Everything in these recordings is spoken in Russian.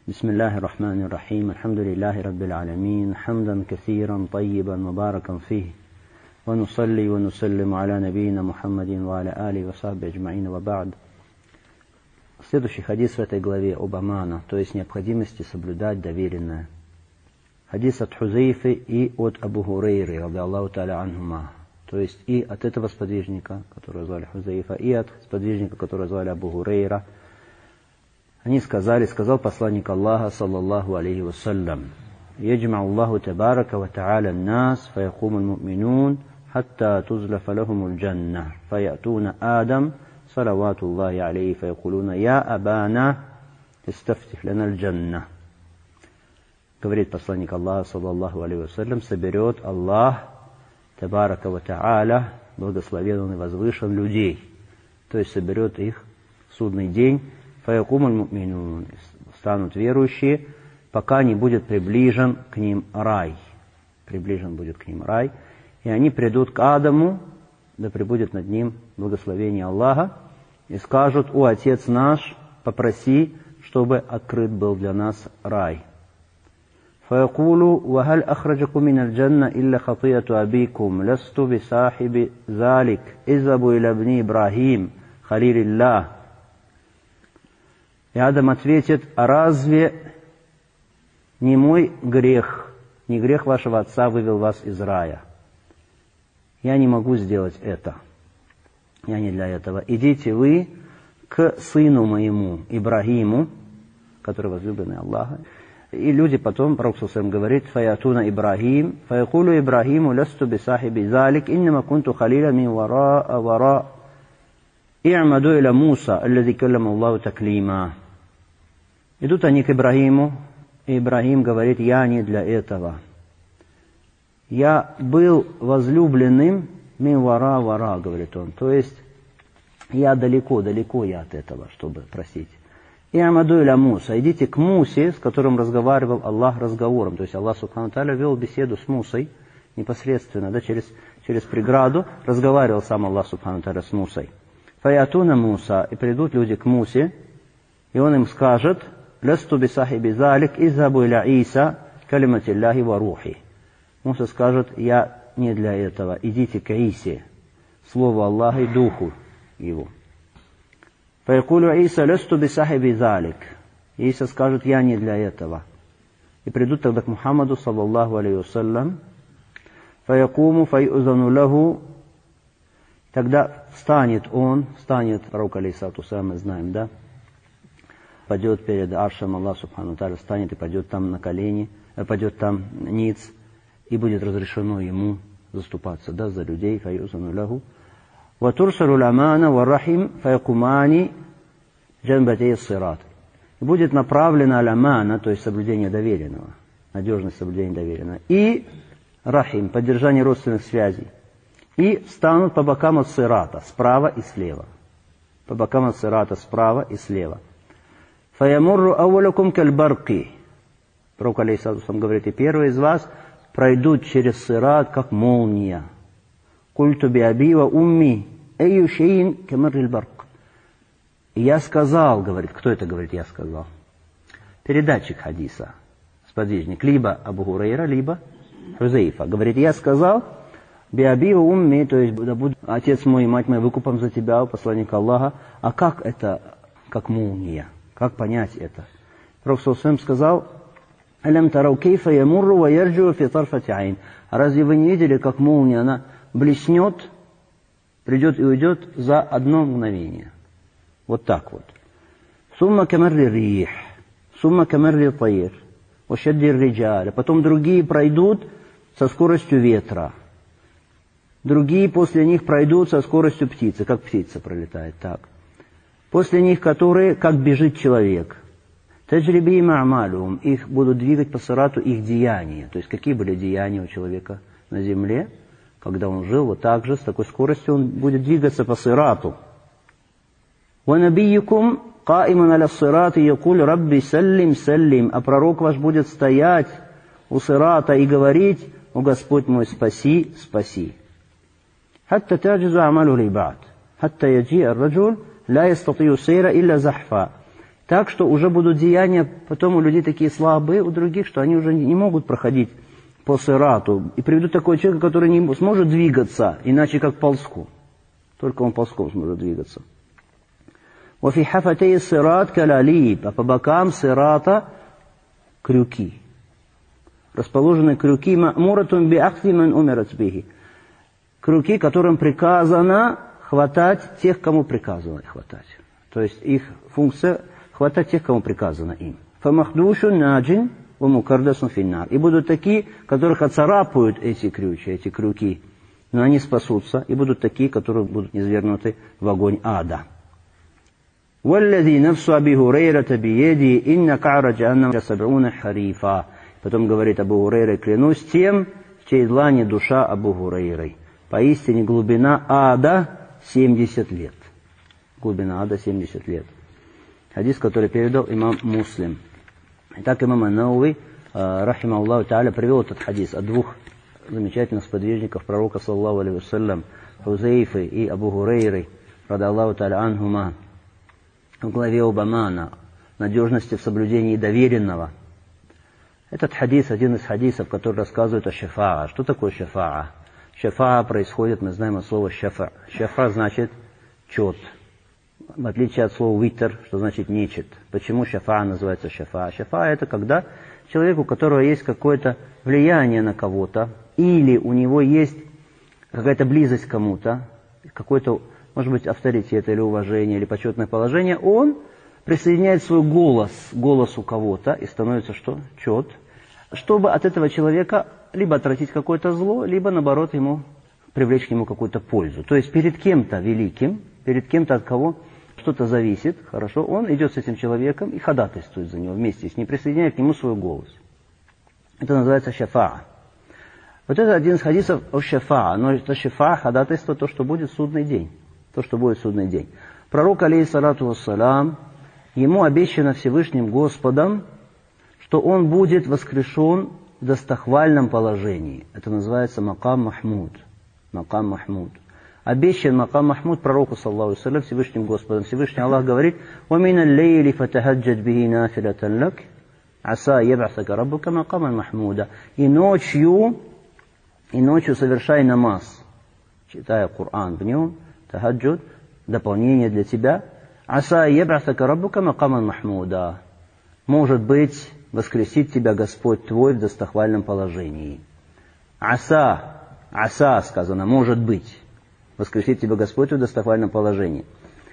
بسم الله الرحمن الرحيم الحمد لله رب العالمين حمدا كثيرا طيبا مباركا فيه ونصلي ونسلم على نبينا محمد وعلى آله وصحبه أجمعين وبعد. Следующий хадис в этой главе об амана, то есть необходимости соблюдать доверенное. Хадис от Хузейфы и от Абу Хурейры, ради Аллаху та'аля анхума. То есть и от этого сподвижника, которого звали Хузейфа, и от сподвижника, которого звали Абу Хурейра. Они сказали, сказал посланник Аллаха, саллаллаху алейхи вассалям: «Яджмау Аллаху табарака ва та'аля нас, фаякуму муминун, хатта тузлафа лахумул джанна, фаятуна Адам, салавату Аллахи алейхи, фаякулуна, я абана, истафтих лана джанна». Говорит посланник Аллаха, саллаллаху алейхи вассалям, соберет Аллах, табарака ва та'аля, благословен он и возвышен, людей. То есть соберет их в судный день. Фаякумуль муминун, станут верующие, пока не будет приближен к ним рай. Приближен будет к ним рай. И они придут к Адаму, да пребудет над ним благословение Аллаха, и скажут: «О, Отец наш, попроси, чтобы открыт был для нас рай». Фаякулу вахаль ахраджаку миналь джанна илля хатияту абикум, ласту бисахиби залик, изабу иля бни Ибрахим, халилиллах. И Адам ответит: а разве не мой грех, не грех вашего отца вывел вас из рая? Я не могу сделать это. Я не для этого. Идите вы к сыну моему Ибрагиму, который возлюбленный Аллаха. И люди потом, пророк ﷺ говорит: фаятуна Ибрагим, фаякулу Ибрагиму ласту бисахиби залик, иннама кунту халиля мин вара. «И'маду иля Муса, аллади каллама Аллаху таклима». Идут они к Ибрагиму, и Ибрагим говорит: «Я не для этого. Я был возлюбленным мин вара», говорит он. То есть, я далеко я от этого, чтобы просить. «И'маду иля Муса». Идите к Мусе, с которым разговаривал Аллах разговором. То есть, Аллах субхану тааля вел беседу с Мусой непосредственно, да, через преграду разговаривал сам Аллах субхану тааля с Мусой. Фаятуна Муса, и придут люди к Мусе, и он им скажет: «Ласту бисахиби залик, изабу иля Иса, калиматилляхи ва рухи». Муса скажет: «Я не для этого, идите к Исе, слову Аллаха и духу его». Фаякулю Иса: «Ласту бисахиби залик». Иса скажет: «Я не для этого». И придут тогда к Мухаммаду, саллаллаху алейхи вассалям. Фаякуму файузану лаху. Тогда встанет пророк алейхиссалату вассалям, мы знаем, да, пойдет перед аршем Аллах субхану тааля, встанет и пойдет там на колени, пойдет там ниц, и будет разрешено ему заступаться, да, за людей. Фаюзану лаху. Ва турсалу амана ва рахим фаякумани джанбатей сират. И будет направлена аль-амана, то есть соблюдение доверенного, надежность соблюдения доверенного, и рахим, поддержание родственных связей. И станут по бокам от сирата, справа и слева. По бокам от сирата, справа и слева. «Фаямурру ауалякум кальбарки». Пророк алейхиссалату вассалям говорит: и первые из вас пройдут через сират, как молния. «Культу би аби ва умми, эйю шейин камаррил барк». И я сказал, говорит, кто это говорит, я сказал? Передатчик хадиса, сподвижник, либо Абу Хурейра, либо Хузейфа. Говорит: я сказал, биаби ва умми, то есть да будут отец мой и мать моя выкупом за тебя, у посланника Аллаха. А как это, как молния? Как понять это? Пророк ﷺ сказал: «Алям тарау кейфа ямурру ва ярджу фи тарфати айн». А разве вы не видели, как молния, она блеснет, придет и уйдет за одно мгновение? Вот так вот. «Сумма камарри рих, сумма камарри тайр, ушадди риджаль». Потом другие пройдут со скоростью ветра. Другие после них пройдут со скоростью птицы, как птица пролетает, так. После них, которые, как бежит человек. Таджриби ма'малум, их будут двигать по сирату их деяния. То есть, какие были деяния у человека на земле, когда он жил, вот так же, с такой скоростью он будет двигаться по сирату. «Ва набийюкум каимун аля сирати якуль рабби саллим саллим». А пророк ваш будет стоять у сирата и говорить: «О Господь мой, спаси, спаси». «Хатта таджизу амалу либад, хатта яджи ар-раджуль ла ястатию сейра илля захфа». Так что уже будут деяния, потом у людей такие слабые, у других, что они уже не могут проходить по сирату. И приведут такого человека, который не сможет двигаться, иначе как ползку. Только он ползком сможет двигаться. وَفِي حَفَتَيِ الصِّرَاطِ كَلَالِيبٍ. А по бокам сирата крюки. Расположены крюки مَأْمُورَةٌ بِأَخْذِ مَنْ أُمِرَتْ بِهِ. Крюки, которым приказано хватать тех, кому приказано хватать. То есть их функция хватать тех, кому приказано им. فَمَخْدُوشٌ نَاجٍ وَمُكَرْدَسٌ فِي النَّارِ. И будут такие, которых оцарапают эти крюки, но они спасутся, и будут такие, которые будут низвергнуты в огонь ада. وَالَّذِي نَفْسُ أَبِي هُرَيْرَةَ بِيَدِهِ إِنَّ قَعْرَ جَهَنَّمَ لَسَبْعُونَ حَرِيفًا. Потом говорит Абу Хурайра: клянусь тем, в чьей длани душа Абу Хурайрой. Поистине глубина ада 70 лет. Глубина ада 70 лет. Хадис, который передал имам Муслим. Итак, имам ан-Навави, рахимахуллаху та'аля, привел этот хадис от двух замечательных сподвижников пророка, саллаллаху алейхи вассалям, Хузейфы и Абу Хурайры, ради Аллаху та'аля анхума, в главе об амана, надежности в соблюдении доверенного. Этот хадис, один из хадисов, который рассказывает о шафаа. Что такое шафаа? Шафаа происходит, мы знаем от слова шафа. Шафа значит чет. В отличие от слова витр, что значит нечет. Почему шафаа называется шафаа? Шафаа это когда человек, у которого есть какое-то влияние на кого-то, или у него есть какая-то близость к кому-то, какой-то, может быть, авторитет или уважение, или почетное положение, он присоединяет свой голос к голосу кого-то и становится что? Чет. Чтобы от этого человека либо отвратить какое-то зло, либо, наоборот, ему привлечь к нему какую-то пользу. То есть перед кем-то великим, перед кем-то, от кого что-то зависит, хорошо, он идет с этим человеком и ходатайствует за него вместе с ним, присоединяет к нему свой голос. Это называется шафаа. Вот это один из хадисов о шафаа. Но это шафаа, ходатайство, то, что будет в судный день. То, что будет в судный день. Пророк, алейхиссалату вассалям, ему обещано Всевышним Господом, что он будет воскрешен в достохвальном положении. Это называется макам Махмуд. Макам Махмуд. Обещан макам Махмуд пророку, саллаллаху алейхи вассалям, Всевышним Господом. Всевышний Аллах говорит: وَمِنَ اللَّيْلِ فَتَهَجَّدْ بِهِ نَافِلَةً لَكَ عَسَى يَبْعَثَكَ رَبُّكَ مَقَامًا مَحْمُودًا. И ночью совершай намаз, читая Коран в нем, тахаджуд, дополнение для тебя. عَسَى يَبْعَثَكَ رَبُّكَ مَقَامًا مَحْمُودًا. Может быть, воскресит тебя Господь твой в достохвальном положении. Аса сказано, может быть, воскресит тебя Господь в достохвальном положении.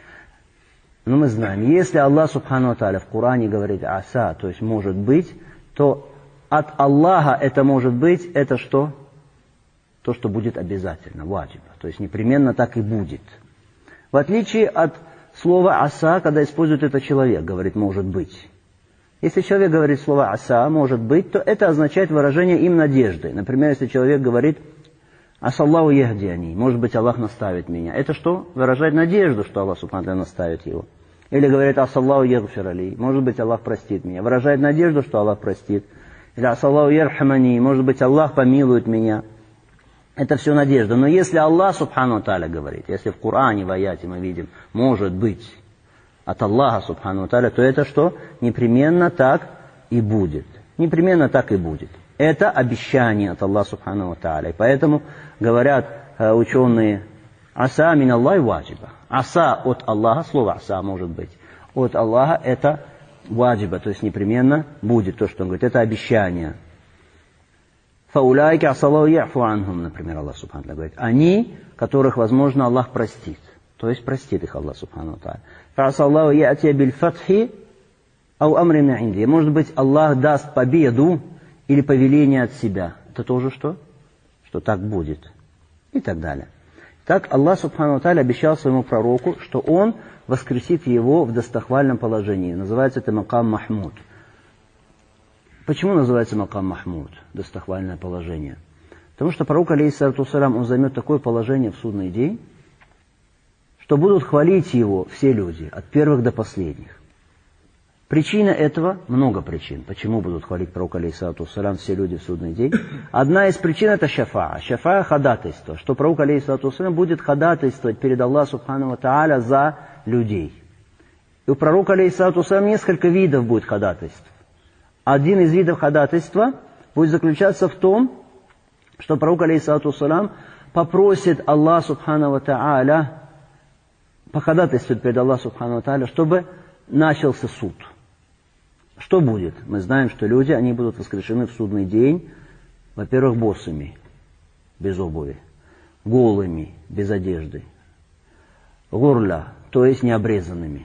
Но мы знаем, если Аллах Субхану ва Тааля в Коране говорит аса, то есть может быть, то от Аллаха это может быть, это что? То, что будет обязательно, ваджиба. То есть непременно так и будет. В отличие от слова аса, когда использует это человек, говорит может быть. Если человек говорит слово аса, может быть, то это означает выражение им надежды. Например, если человек говорит асаллаху яхдиани, может быть, Аллах наставит меня. Это что? Выражает надежду, что Аллах Субхану ва Тааля наставит его. Или говорит асаллаху ягфир али, может быть, Аллах простит меня. Выражает надежду, что Аллах простит. Или асаллаху ярхамани, может быть, Аллах помилует меня. Это все надежда. Но если Аллах Субхану ва Тааля говорит, если в Коране, в аяте мы видим, может быть, от Аллаха Субхану ва Тааля, то это что? Непременно так и будет. Непременно так и будет. Это обещание от Аллаха Субхану ва Тааля. И поэтому говорят ученые, аса мин Аллахи ваджиба. Аса от Аллаха, слово аса может быть, от Аллаха это ваджиба, то есть непременно будет то, что он говорит. Это обещание. Фауляйки асаллаху яфу анхум, например, Аллах Субхану ва Тааля говорит. Они, которых, возможно, Аллах простит. То есть простит их Аллах Субхану ва Тааля. Фаасаллаху я'тия биль фатхи ау амрин мин инди. Может быть, Аллах даст победу или повеление от себя. Это тоже что? Что так будет. И так далее. Так Аллах Субхану ва Тааля обещал своему пророку, что он воскресит его в достохвальном положении. Называется это макам Махмуд. Почему называется макам Махмуд? Достохвальное положение. Потому что пророк, алейхиссалату вассалям, он займет такое положение в судный день, что будут хвалить его все люди, от первых до последних. Причина этого, много причин, почему будут хвалить пророка, алейхиссалату вассалям, все люди в судный день. Одна из причин это шафаа. Шафаа — ходатайство, что пророк, алейхиссалату вассалям, будет ходатайствовать перед Аллахом Субхану ва Тааля за людей. И у пророка, алейхиссалату вассалам, несколько видов будет ходатайств. Один из видов ходатайства будет заключаться в том, что пророк, алейхиссалату вассалам, попросит Аллах субхану ва тааля, походатайствует перед Аллахом субхану ва тааля, чтобы начался суд. Что будет? Мы знаем, что люди, они будут воскрешены в судный день, во-первых, босыми, без обуви, голыми, без одежды, гурля, то есть необрезанными.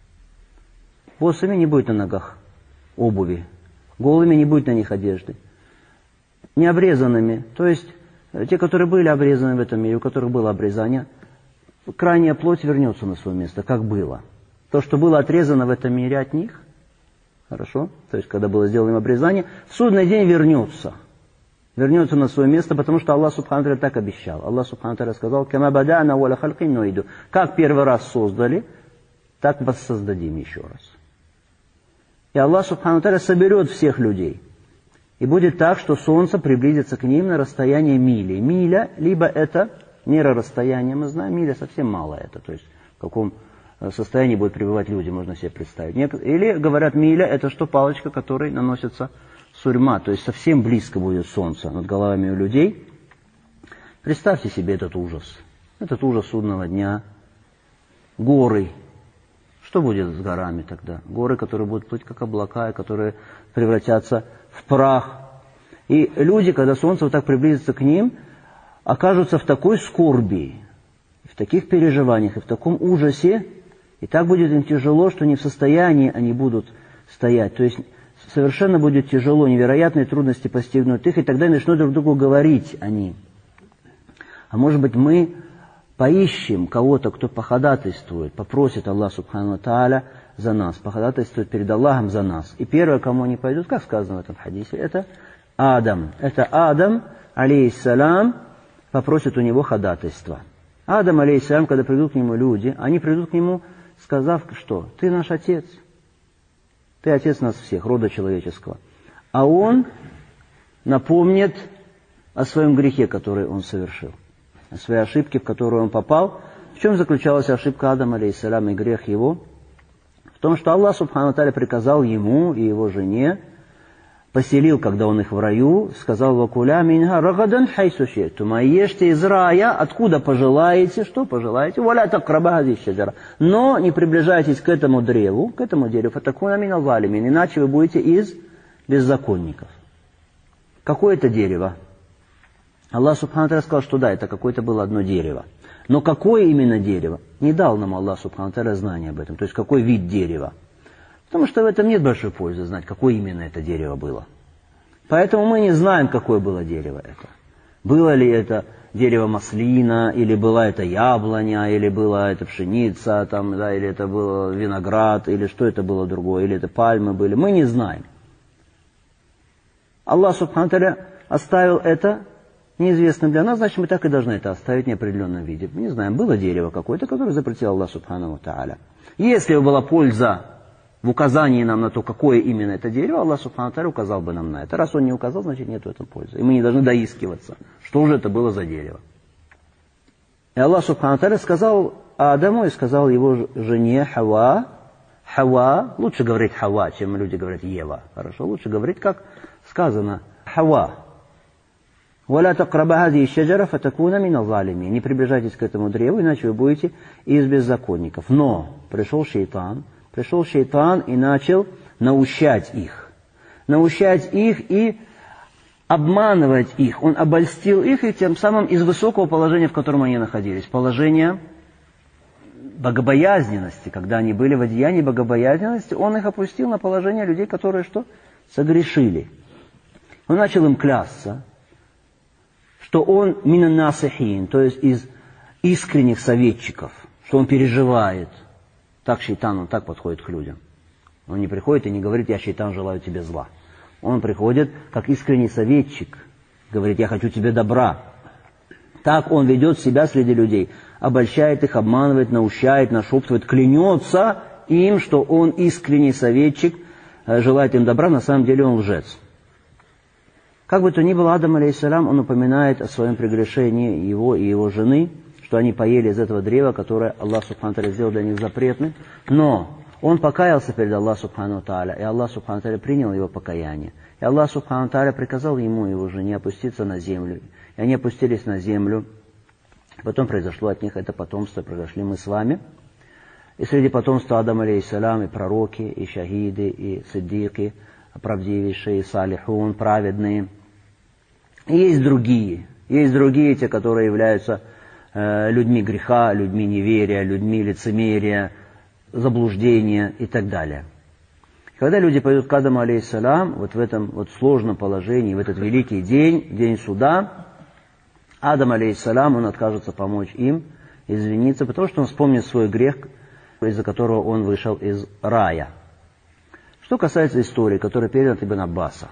Босыми не будет на ногах обуви, голыми не будет на них одежды. Необрезанными, то есть те, которые были обрезаны в этом мире, у которых было обрезание, крайняя плоть вернется на свое место, как было. То, что было отрезано в этом мире от них, хорошо, то есть когда было сделано им обрезание, в судный день вернется на свое место, потому что Аллах субхану ва тааля так обещал. Аллах субхану ва тааля сказал: «Кама бадана ва ла халкин нуиду». Как первый раз создали, так воссоздадим еще раз. И Аллах субхану ва тааля соберет всех людей. И будет так, что солнце приблизится к ним на расстояние мили. Миля, либо это мера расстояния, мы знаем, миля совсем мало это, то есть в каком состоянии будут пребывать люди, можно себе представить. Или говорят, миля это что, палочка, которой наносится сурьма, то есть совсем близко будет солнце над головами у людей. Представьте себе этот ужас судного дня. Горы. Что будет с горами тогда? Горы, которые будут плыть как облака, и которые превратятся в прах. И люди, когда солнце вот так приблизится к ним, окажутся в такой скорби, в таких переживаниях, и в таком ужасе, и так будет им тяжело, что не в состоянии они будут стоять. То есть совершенно будет тяжело, невероятные трудности постигнут их, и тогда начнут друг другу говорить они. А может быть, мы поищем кого-то, кто походатайствует, попросит Аллах субхану ва тааля за нас, походатайствует перед Аллахом за нас. И первое, кому они пойдут, как сказано в этом хадисе, это Адам. Это Адам, алейхиссалам, попросит у него ходатайство. Адам, алейхиссалам, когда придут к нему люди, они придут к нему, сказав, что ты наш отец, ты отец нас всех, рода человеческого. А он напомнит о своем грехе, который он совершил, о своей ошибке, в которую он попал. В чем заключалась ошибка Адама, алейхиссалам, и грех его? В том, что Аллах субхану ва тааля приказал ему и его жене, поселил, когда он их в раю, сказал: «Вакуля минха рагадан хайсу ши'тум». Ешьте из рая, откуда пожелаете, что пожелаете. «Валя такраба хази шаджара». Но не приближайтесь к этому дереву, фатакуна мина залимин, иначе вы будете из беззаконников. Какое это дерево? Аллах субхану ва тааля сказал, что да, это какое-то было одно дерево. Но какое именно дерево? Не дал нам Аллах субхану ва тааля знания об этом. То есть какой вид дерева. Потому что в этом нет большой пользы знать, какое именно это дерево было. Поэтому мы не знаем, какое было дерево это. Было ли это дерево маслина, или была это яблоня, или была это пшеница, там, да, или это был виноград, или что это было другое, или это пальмы были. Мы не знаем. Аллах субхану ва тааля оставил это неизвестным для нас, значит, мы так и должны это оставить в неопределенном виде. Мы не знаем, было дерево какое-то, которое запретил Аллах субхану ва тааля. Если бы была польза в указании нам на то, какое именно это дерево, Аллах субхану ва тааля указал бы нам на это. Раз он не указал, значит, нет в этом пользы. И мы не должны доискиваться, что же это было за дерево. И Аллах субхану ва тааля сказал Адаму и сказал его жене Хава, лучше говорить Хава, чем люди говорят Ева, хорошо, лучше говорить, как сказано, Хава. «Валя такраба хази шаджара фатакуна мина залимин». Не приближайтесь к этому древу, иначе вы будете из беззаконников. Но пришел шейтан и начал наущать их и обманывать их. Он обольстил их, и тем самым из высокого положения, в котором они находились, положение богобоязненности, когда они были в одеянии богобоязненности, он их опустил на положение людей, которые что? Согрешили. Он начал им клясться, что он минан насихин, то есть из искренних советчиков, что он переживает. Так шейтан, он так подходит к людям. Он не приходит и не говорит: я, шейтан, желаю тебе зла. Он приходит как искренний советчик, говорит: я хочу тебе добра. Так он ведет себя среди людей, обольщает их, обманывает, наущает, нашептывает, клянется им, что он искренний советчик, желает им добра, на самом деле он лжец. Как бы то ни было, Адам, алейхиссалям, он упоминает о своем прегрешении его и его жены, что они поели из этого древа, которое Аллах субхану ва тааля сделал для них запретным. Но Он покаялся перед Аллахом Субхану Тааля, и Аллах Субхану Тааля принял его покаяние. И Аллах Субхану Тааля приказал ему и его жене опуститься на землю. И они опустились на землю. Потом произошло от них это потомство, произошли мы с вами. И среди потомства Адама алейхиссалям и пророки, и шахиды, и сиддики, правдивейшие, и салихун, праведные. И есть другие, те, которые являются людьми греха, людьми неверия, людьми лицемерия, заблуждения и так далее. Когда люди пойдут к Адаму алейхиссалям, вот в этом вот сложном положении, в этот великий день, день суда, Адам алейхиссалям, он откажется помочь им, извиниться, потому что он вспомнит свой грех, из-за которого он вышел из рая. Что касается истории, которая передана от Ибн Аббаса.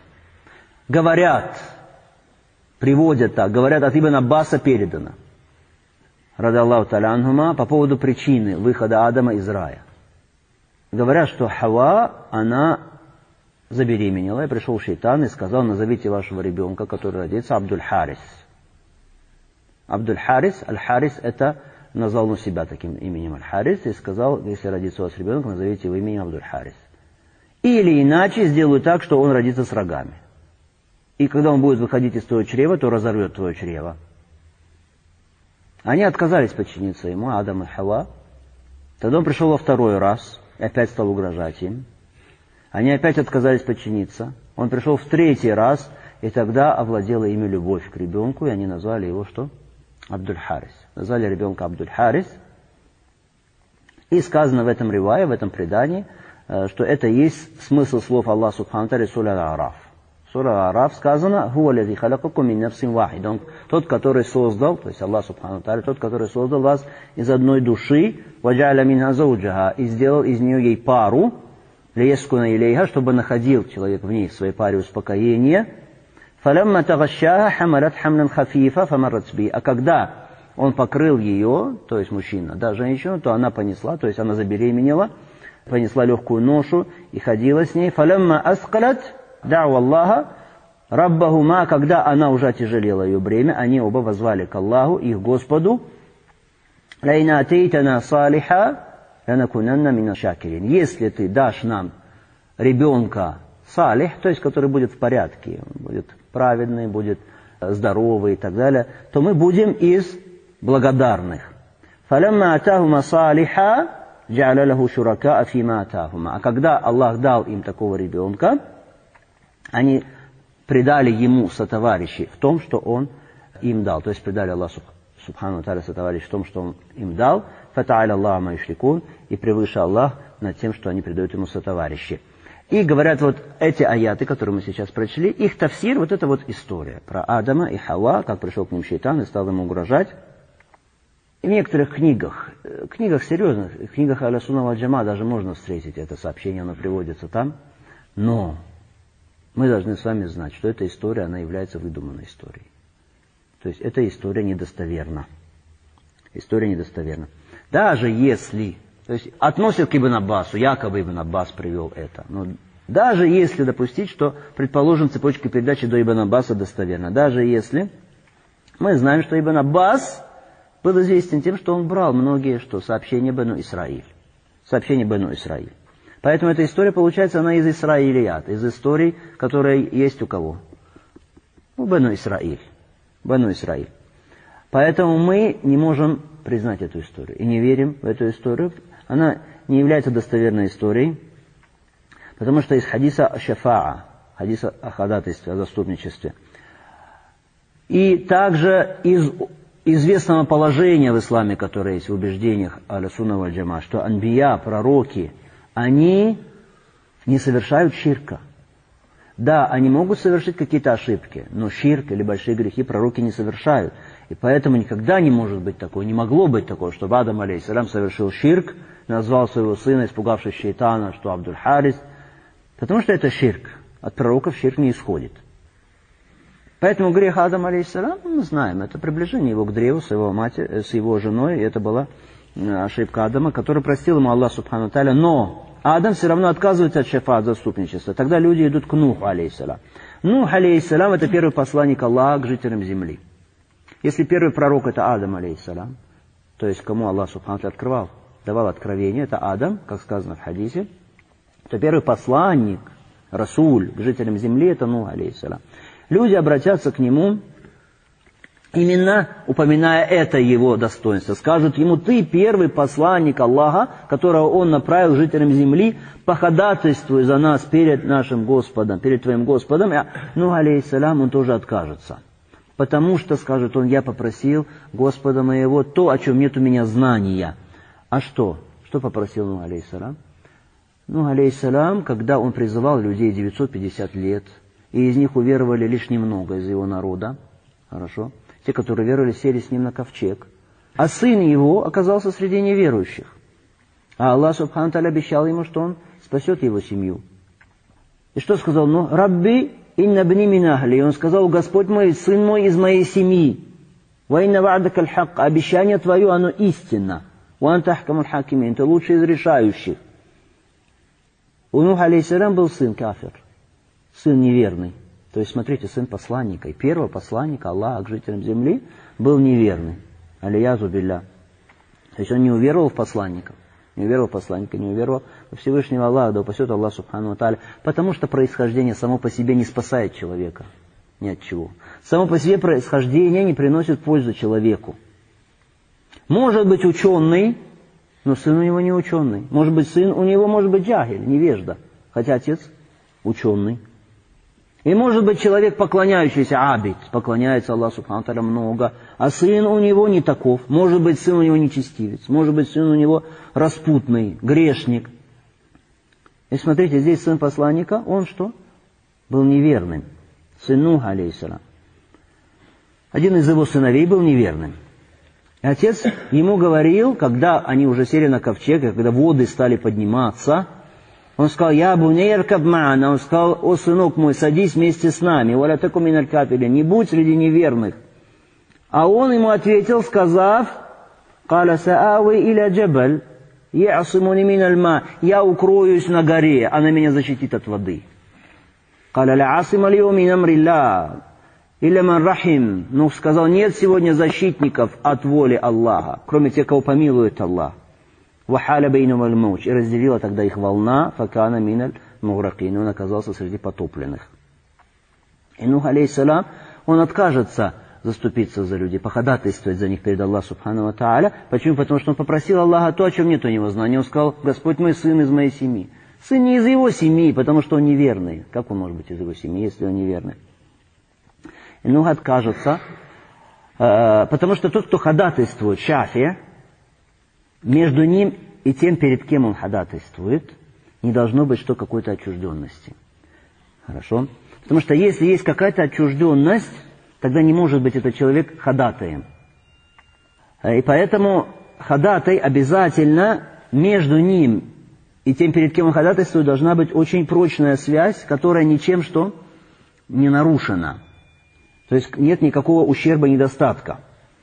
Приводят так, говорят, от Ибн Аббаса передано, ради Аллаху та'аля анхума, по поводу причины выхода Адама из рая. Говорят, что Хава, она забеременела, и пришел шейтан и сказал: назовите вашего ребенка, который родится, Абдуль-Харис. Абдуль-Харис, Аль-Харис, это назвал он себя таким именем Аль-Харис, и сказал: если родится у вас ребенок, назовите его именем Абдуль-Харис. Или иначе сделаю так, что он родится с рогами. И когда он будет выходить из твоего чрева, то разорвет твое чрево. Они отказались подчиниться ему, Адам и Хава. Тогда он пришел во второй раз, и опять стал угрожать им. Они опять отказались подчиниться. Он пришел в третий раз, и тогда овладела ими любовь к ребенку, и они назвали его что? Абдуль-Харис. Назвали ребенка Абдуль-Харис. И сказано в этом ривае, в этом предании, что это есть смысл слов Аллаха Субхану Тааля Сура Ал-А'раф. Сура Ал-А'раф сказано: «Хуа лази халакакум мин нафсин вахида». Тот, который создал, то есть Аллах Субхану Тааля, тот, который создал вас из одной души, ваджа'аля минха зауджаха, и сделал из нее ей пару, лияскуна илейха, чтобы находил человек в ней, в своей паре, успокоение. Фалямма тагашшаха хамалат хамлан хафифа фамаррат би. А когда он покрыл ее, то есть мужчина, да, женщину, то она понесла, то есть она забеременела, понесла легкую ношу и ходила с ней. Фалямма аскалат дa'у Аллаха раббахума, когда она уже отяжелела ее бремя, они оба воззвали к Аллаху, их Господу: лайна атейтана салиха ланакунанна мина шакирин. Если ты дашь нам ребенка салих, то есть который будет в порядке, будет праведный, будет здоровый и так далее, то мы будем из благодарных. Фалямма атахума салиха джа'аля лаху шурака фима атахума. А когда Аллах дал им такого ребенка, они предали ему сотоварищи в том, что он им дал. То есть предали Аллаху Субхану Тааля сотоварищи в том, что он им дал. Фата'аля Аллаху ма юшрикун, и превыше Аллах над тем, что они предают ему сотоварищи. И говорят, вот эти аяты, которые мы сейчас прочли, их тафсир, вот эта вот история про Адама и Хава, как пришел к ним шейтан и стал ему угрожать. И в некоторых книгах серьезных, в книгах Ахля Сунна валь Джамаа даже можно встретить это сообщение, оно приводится там. Но мы должны с вами знать, что эта история, она является выдуманной историей. То есть эта история недостоверна. История недостоверна. Даже если, то есть относят к Ибн Аббасу, якобы Ибн Аббас привел это. Но даже если допустить, что, предположим, цепочка передачи до Ибн Аббаса достоверна. Даже если мы знаем, что Ибн Аббас был известен тем, что он брал многие сообщения Бену Исраиль. Сообщения Бену Исраиль. Поэтому эта история, получается, она из Исраилият, из историй, которые есть у кого? У Бену Исраиль. Бену Исраиль. Поэтому мы не можем признать эту историю и не верим в эту историю. Она не является достоверной историей, потому что из хадиса шафаа, хадиса о ходатайстве, о заступничестве, и также из известного положения в исламе, которое есть в убеждениях Ахля Сунна валь Джамаа, что анбия, пророки, они не совершают ширка. Да, они могут совершить какие-то ошибки, но ширк или большие грехи пророки не совершают. И поэтому никогда не может быть такого, не могло быть такого, чтобы Адам алейхиссалям совершил ширк, назвал своего сына, испугавшись шейтана, что Абдуль-Харис, потому что это ширк. От пророков ширк не исходит. Поэтому грех Адама алейхиссалям, мы знаем, это приближение его к древу с его женой, и это была ошибка Адама, который простил ему Аллах Субхану Тааля, но Адам все равно отказывается от шафа, от заступничества. Тогда люди идут к Нуху алейхиссалям. Нух алейхиссалям — это первый посланник Аллаха к жителям земли. Если первый пророк — это Адам алейхиссалям, то есть кому Аллах Субхану Тааля открывал давал откровение, это Адам, как сказано в хадисе, то первый посланник, Расуль, к жителям земли, это Нух, алейхиссалям. Люди обратятся к нему, именно упоминая это его достоинство. Скажут ему: ты первый посланник Аллаха, которого он направил жителям земли, походатайствуй за нас перед нашим Господом, перед твоим Господом. Нух, алейхиссалям, он тоже откажется. Потому что, скажет он, я попросил Господа моего то, о чем нет у меня знания. А что? Что попросил Нух, алейхиссалям? Нух, алейхиссалям, когда он призывал людей 950 лет, и из них уверовали лишь немного из его народа, хорошо? Те, которые веровали, сели с ним на ковчег. А сын его оказался среди неверующих. А Аллах Субхану ва Тааля обещал ему, что он спасет его семью. И что сказал Нух? «Рабби инна бни мин ахли». И он сказал: Господь мой, сын мой из моей семьи. «Ва инна ва'дака аль-хак». Обещание твое, оно истинно. «Ва анта ахкамуль хакимин». Ты лучший из решающих. У Нуха, алейхиссалям, был сын кафир. Сын неверный. То есть, смотрите, сын посланника, и первого посланника Аллаха к жителям земли был неверный. Алиязу билля. То есть он не уверовал в посланника, не уверовал в посланника, не уверовал во Всевышнего Аллаха, да упасет Аллах Субхану ва Тааля, потому что происхождение само по себе не спасает человека ни от чего. Само по себе происхождение не приносит пользу человеку. Может быть ученый, но сын у него не ученый. Может быть сын у него, может быть джахиль, невежда, хотя отец ученый. И может быть человек, поклоняющийся, абид, поклоняется Аллаху Субхану ва Тааля много, а сын у него не таков. Может быть сын у него нечестивец, может быть сын у него распутный, грешник. И смотрите, здесь сын посланника, он что? Был неверным. Сын Нуха, алейхиссалям. Один из его сыновей был неверным. И отец ему говорил, когда они уже сели на ковчег, когда воды стали подниматься, он сказал: «Я бунейркаб ма'ана». Он сказал: «О, сынок мой, садись вместе с нами, валя таку миналь кафирин, не будь среди неверных». А он ему ответил, сказав: «Каля саави иля джабаль, я'асимуни миналь ма». Я укроюсь на горе, она меня защитит от воды. «Каля ля асима лио мин амрилля, илля ман рахим». Ну, сказал: нет сегодня защитников от воли Аллаха, кроме тех, кого помилует Аллах. «Вахаля бейнум аль-мауч». И разделила тогда их волна, факана миналь мугракин. Он оказался среди потопленных. И Нух, алейхиссалям, он откажется заступиться за людей, походатайствовать за них перед Аллахом Субхану ва Тааля. Почему? Потому что он попросил Аллаха то, о чем нет у него знания. Он сказал: Господь мой, сын из моей семьи. Сын не из его семьи, потому что он неверный. Как он может быть из его семьи, если он неверный? И Нух откажется, потому что тот, кто ходатайствует, шафия, между ним и тем, перед кем он ходатайствует, не должно быть что какой-то отчужденности. Хорошо? Потому что если есть какая-то отчужденность, тогда не может быть этот человек ходатаем. И поэтому ходатай обязательно между ним и тем, перед кем он ходатайствует, должна быть очень прочная связь, которая ничем что не нарушена. То есть нет никакого ущерба, недостатка.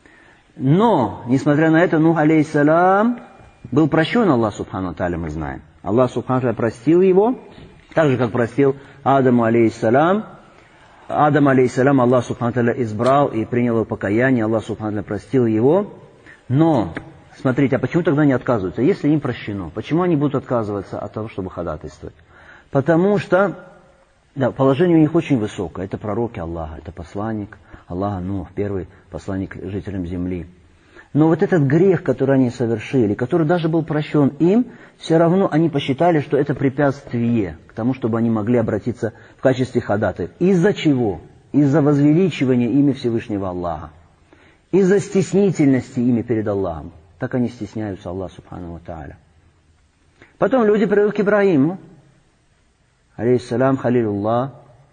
Но, несмотря на это, Нух, алейхиссалям, был прощен Аллах Субхану ва Тааля, мы знаем. Аллах Субхану ва Тааля простил его, так же, как простил Адаму, алейхиссалям. Адам, алейхиссалям, Аллах Субхану ва Тааля избрал и принял его покаяние, Аллах Субхану ва Тааля простил его. Но, смотрите, а почему тогда не отказываются? Если им прощено, почему они будут отказываться от того, чтобы ходатайствовать? Потому что, да, положение у них очень высокое. Это пророки Аллаха, это посланник Аллаха, Нух, первый посланник жителям земли. Но вот этот грех, который они совершили, который даже был прощен им, все равно они посчитали, что это препятствие к тому, чтобы они могли обратиться в качестве ходатаев. Из-за чего? Из-за возвеличивания имя Всевышнего Аллаха. Из-за стеснительности ими перед Аллахом. Так они стесняются Аллаха Субхану ва Тааля. Потом люди придут к Ибрагиму, алейхиссалям, халилуллах,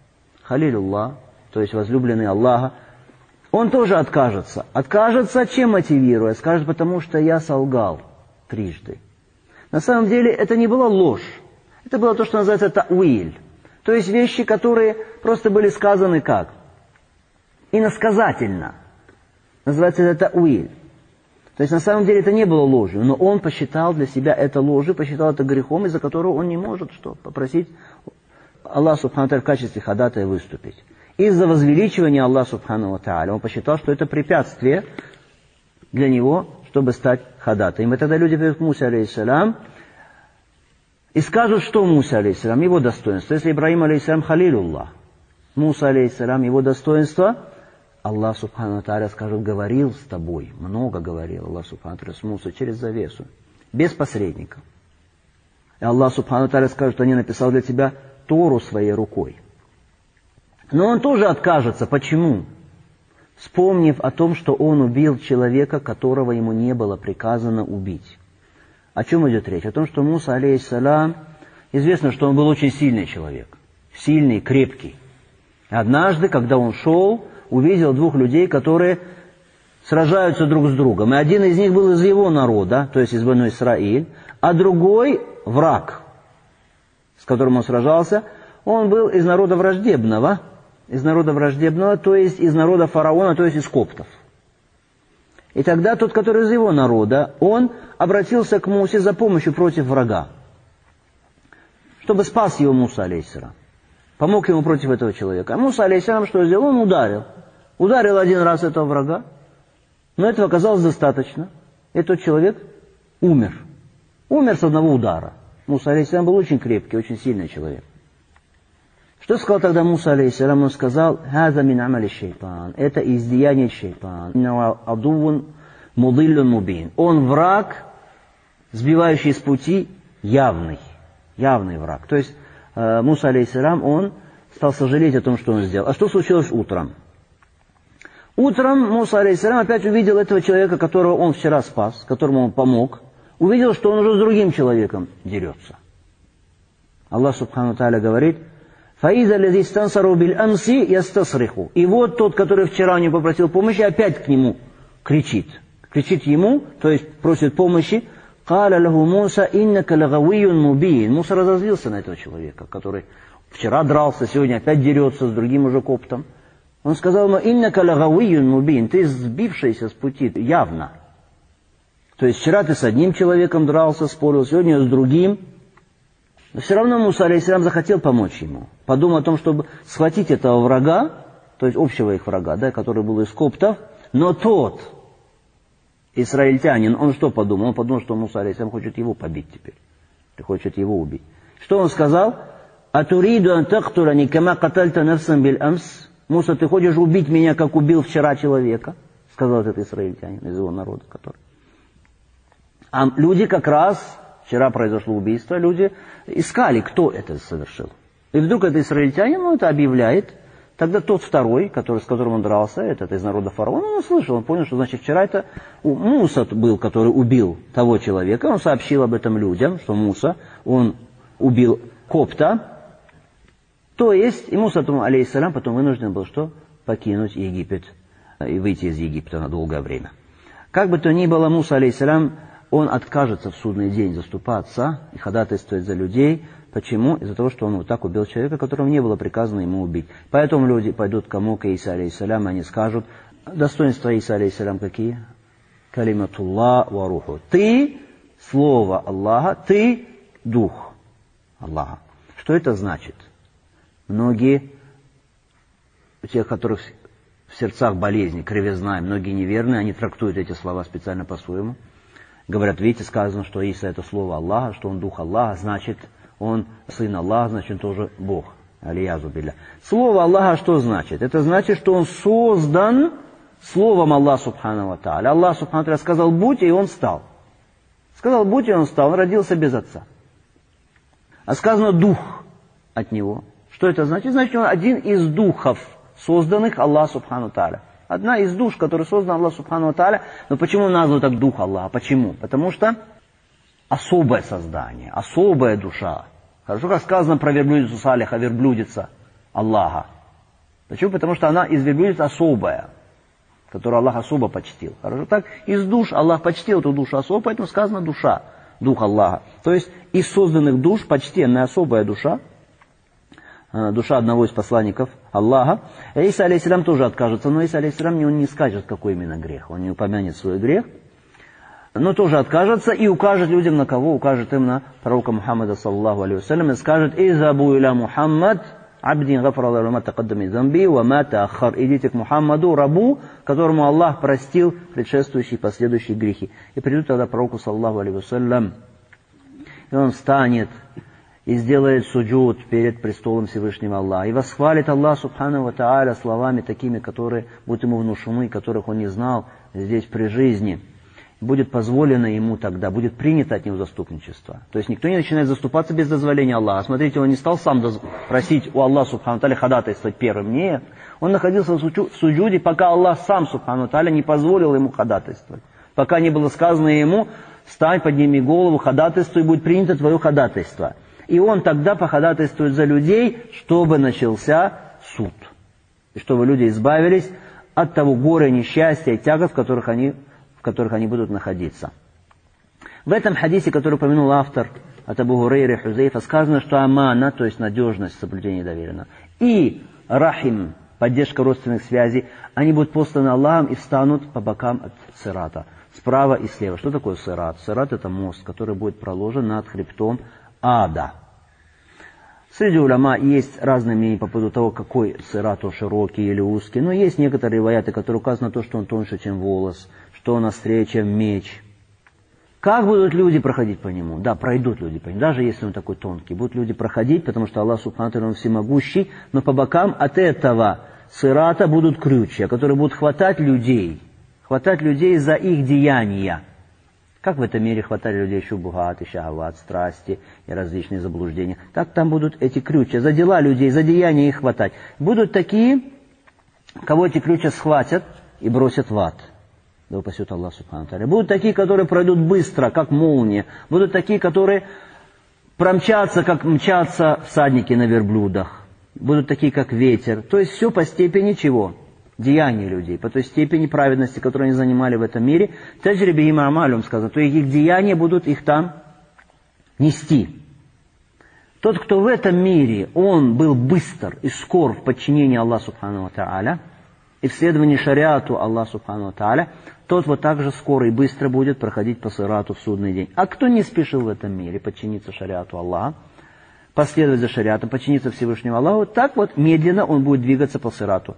то есть возлюбленный Аллаха. Он тоже откажется. Откажется, чем мотивируя? Скажет: потому что я солгал трижды. На самом деле это не была ложь. Это было то, что называется та'уиль. То есть вещи, которые просто были сказаны как? Иносказательно. Называется это та'уиль. То есть на самом деле это не было ложью, но он посчитал для себя это ложью, посчитал это грехом, из-за которого он не может что? Попросить Аллаха Субхану ва Тааля в качестве ходатая выступить. Из-за возвеличивания Аллаха Субхану ва Тааля он посчитал, что это препятствие для него, чтобы стать ходатаем. И тогда люди придут к Мусе, алейхиссалям, и скажут, что Муса, алейхиссалям, его достоинство. Если Ибрахим, алейхиссалям, халилуллах, Муса, алейхиссалям, его достоинство, Аллах, субхану тааля, скажет, говорил с тобой, много говорил Аллах, субхану тааля, с Мусой через завесу, без посредников. И Аллах, субхану тааля, скажет, что не написал для тебя Тору своей рукой. Но он тоже откажется. Почему? Вспомнив о том, что он убил человека, которого ему не было приказано убить. О чем идет речь? О том, что Муса, алейхиссалям, известно, что он был очень сильный человек. Сильный, крепкий. Однажды, когда он шел, увидел двух людей, которые сражаются друг с другом. И один из них был из его народа, то есть из Бану Исраиль, а другой враг, с которым он сражался, он был из народа враждебного, то есть из народа фараона, то есть из коптов. И тогда тот, который из его народа, он обратился к Мусе за помощью против врага, чтобы спас его Муса, алейхиссалям. Помог ему против этого человека. А Муса, алейхиссалям, что сделал? Он ударил. Ударил один раз этого врага, но этого оказалось достаточно. И тот человек умер. Умер с одного удара. Муса, алейхиссалям, был очень крепкий, очень сильный человек. Что сказал тогда Муса, алейхиссалям? Он сказал, «Хаза мин амали шейтан». Это из деяния шейтан. «Адувун мудиллун мубин». Он враг, сбивающий с пути, явный враг. То есть Муса, алейхиссалям, он стал сожалеть о том, что он сделал. А что случилось утром? Утром Муса, алейхиссалям, опять увидел этого человека, которого он вчера спас, которому он помог. Увидел, что он уже с другим человеком дерется. Аллах, субхану тааля, говорит, «Фаиза лази стансару биль амси ястасриху». И вот тот, который вчера у него попросил помощи, опять к нему кричит. Кричит ему, то есть просит помощи. «Каля лаху Муса иннака лагавиюн мубин». Муса разозлился на этого человека, который вчера дрался, сегодня опять дерется с другим уже коптом. Он сказал ему, «Иннака лагавиюн мубин». Ты сбившийся с пути явно. То есть вчера ты с одним человеком дрался, спорил, сегодня с другим. Но все равно Муса, алейхиссалям, захотел помочь ему. Подумал о том, чтобы схватить этого врага, то есть общего их врага, да, который был из коптов. Но тот израильтянин, он что подумал? Он подумал, что Муса, алейхиссалям, хочет его побить теперь. Хочет его убить. Что он сказал? «Атуриду ан тактулани кама катальта нафсан биль амс». Муса, ты хочешь убить меня, как убил вчера человека? Сказал этот израильтянин из его народа, который. А люди как раз, вчера произошло убийство, люди искали, кто это совершил. И вдруг этот израильтянин, это объявляет. Тогда тот второй, с которым он дрался, этот из народа фараона, он услышал, он понял, что значит вчера это Муса был, который убил того человека. Он сообщил об этом людям, что Муса, он убил копта. То есть, и Муса, алейхиссалям, потом вынужден был что? Покинуть Египет и выйти из Египта на долгое время. Как бы то ни было, Муса, алейхиссалям, он откажется в судный день заступаться и ходатайствовать за людей. Почему? Из-за того, что он вот так убил человека, которому не было приказано ему убить. Поэтому люди пойдут к Иса, алейхиссалям, и они скажут, достоинства Иса, алейхиссалям, какие? Калиматуллах ва руху. Ты, слово Аллаха, ты, дух Аллаха. Что это значит? Многие, у тех, которых в сердцах болезни, кривизна, многие неверные, они трактуют эти слова специально по-своему. Говорят, видите, сказано, что Иса это слово Аллаха, что он дух Аллаха, значит, он сын Аллаха, значит, он тоже Бог. Алиязу билля. Слово Аллаха что значит? Это значит, что он создан словом Аллаха субхану ва тааля. Аллах субхану ва тааля сказал будь, и он стал. Сказал будь, и он стал. Он родился без отца. А сказано дух от него. Что это значит? Значит, он один из духов, созданных Аллаху субхану ва тааля. Одна из душ, которая создана Аллах субхану ва тааля. Но почему назван так дух Аллаха? Почему? Потому что особое создание, особая душа. Хорошо, как сказано про верблюдицу Салиха, верблюдица Аллаха. Почему? Потому что она из верблюдиц особая, которую Аллах особо почтил. Хорошо, так из душ Аллах почтил эту душу особо, поэтому сказано душа, дух Аллаха. То есть из созданных душ почтенная особая душа, душа одного из посланников Аллаха. Иса, алейхиссалям, тоже откажется, но Иса, алейхиссалям, он не скажет, какой именно грех, он не упомянет свой грех, но тоже откажется и укажет людям на кого? Укажет им на пророка Мухаммада, саллаллаху алейхи вассалям, и скажет: «Изабу иля Мухаммад, «Абдин гафар Аллаху ма тақаддама мин замби ва ма тааххар». Идите к Мухаммаду, рабу, которому Аллах простил предшествующие и последующие грехи. И придут тогда пророку, саллаллаху алейхи вассалям, и он встанет и сделает суджуд перед престолом Всевышнего Аллаха. И восхвалит Аллах субхану ва тааля словами такими, которые будут ему внушены, которых он не знал здесь при жизни. Будет позволено ему тогда, будет принято от него заступничество. То есть никто не начинает заступаться без дозволения Аллаха. Смотрите, он не стал сам просить у Аллаха субхану ва тааля ходатайствовать первым. Нет. Он находился в суджуде, пока Аллах сам субхану ва тааля не позволил ему ходатайствовать. Пока не было сказано ему: встань, подними голову, ходатайствуй, будет принято твое ходатайство. И он тогда походатайствует за людей, чтобы начался суд. И чтобы люди избавились от того горя, несчастья и тягот, в которых они будут находиться. В этом хадисе, который упомянул автор от Абу Гурейры Хузейфа, сказано, что амана, то есть надежность, соблюдение доверено, и рахим, поддержка родственных связей, они будут посланы Аллахом и встанут по бокам от сирата, справа и слева. Что такое сират? Сират — это мост, который будет проложен над хребтом ада. Среди уляма есть разные мнения по поводу того, какой сират, то широкий или узкий, но есть некоторые ваяты, которые указаны на то, что он тоньше, чем волос, что он острее, чем меч. Как будут люди проходить по нему? Да, пройдут люди по нему, даже если он такой тонкий. Будут люди проходить, потому что Аллах субхану ва тааля, он всемогущий, но по бокам от этого сирата будут крючья, которые будут хватать людей за их деяния. Как в этом мире хватали людей шубхат и шахават, страсти и различные заблуждения. Так там будут эти крючья, за дела людей, за деяния их хватать. Будут такие, кого эти крючья схватят и бросят в ад. Да упасет Аллах субхану ва тааля. Будут такие, которые пройдут быстро, как молния. Будут такие, которые промчатся, как мчатся всадники на верблюдах. Будут такие, как ветер. То есть все по степени чего? Деяния людей, по той степени праведности, которую они занимали в этом мире. Таджри бихим а'малюм сказано, то их деяния будут их там нести. Тот, кто в этом мире, он был быстр и скор в подчинении Аллаху субхану ва тааля и в следовании шариату Аллаху субхану ва тааля, тот вот так же скоро и быстро будет проходить по сирату в судный день. А кто не спешил в этом мире подчиниться шариату Аллаха, последовать за шариатом, подчиниться Всевышнему Аллаху, так вот медленно он будет двигаться по сирату.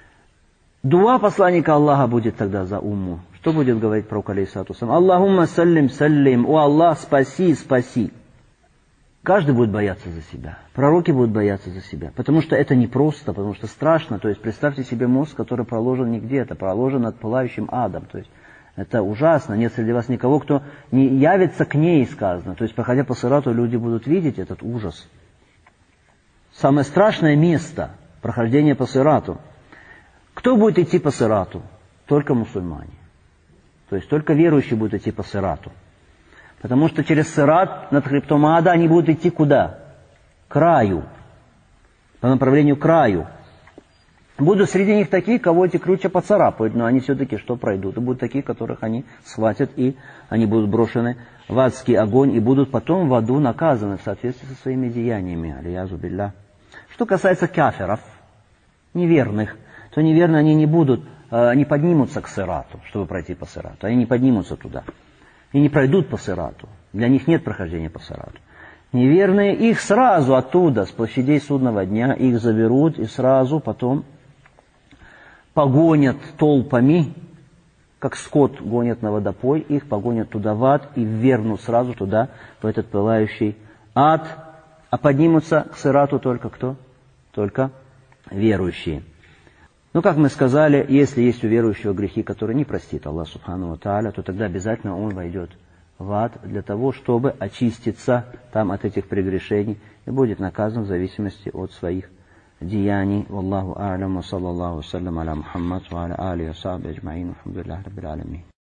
Дуа посланника Аллаха будет тогда за умму. Что будет говорить пророк алейхиссалату вассалям? Аллахумма саллим саллим. О Аллах, спаси, спаси. Каждый будет бояться за себя. Пророки будут бояться за себя. Потому что это непросто, потому что страшно. То есть представьте себе мост, который проложен не где-то, проложен над пылающим адом. То есть это ужасно. Нет среди вас никого, кто не явится к ней, сказано. То есть, проходя по сирату, люди будут видеть этот ужас. Самое страшное место прохождения по сирату. Кто будет идти по сирату? Только мусульмане. То есть только верующие будут идти по сирату. Потому что через сират над хребтом ада они будут идти куда? К раю. По направлению к раю. Будут среди них такие, кого эти крючья поцарапают, но они все-таки что пройдут? И будут такие, которых они схватят, и они будут брошены в адский огонь, и будут потом в аду наказаны в соответствии со своими деяниями. Алиязу билля. Что касается кафиров, неверных, то неверно они не поднимутся к сирату, чтобы пройти по сирату. Они не поднимутся туда. И не пройдут по сирату. Для них нет прохождения по сирату. Неверные, их сразу оттуда, с площадей судного дня, их заберут и сразу потом погонят толпами, как скот гонят на водопой, их погонят туда в ад и ввергнут сразу туда, в этот пылающий ад. А поднимутся к сирату только кто? Только верующие. Ну, как мы сказали, если есть у верующего грехи, которые не простит Аллах субхану ва тааля, то тогда обязательно он войдет в ад для того, чтобы очиститься там от этих прегрешений и будет наказан в зависимости от своих деяний. Валлаху а'лам, ва саллаллаху саллям аля Мухаммад, ва аля алихи ва сахбихи аджмаин, алхамдулиллахи раббил аламин.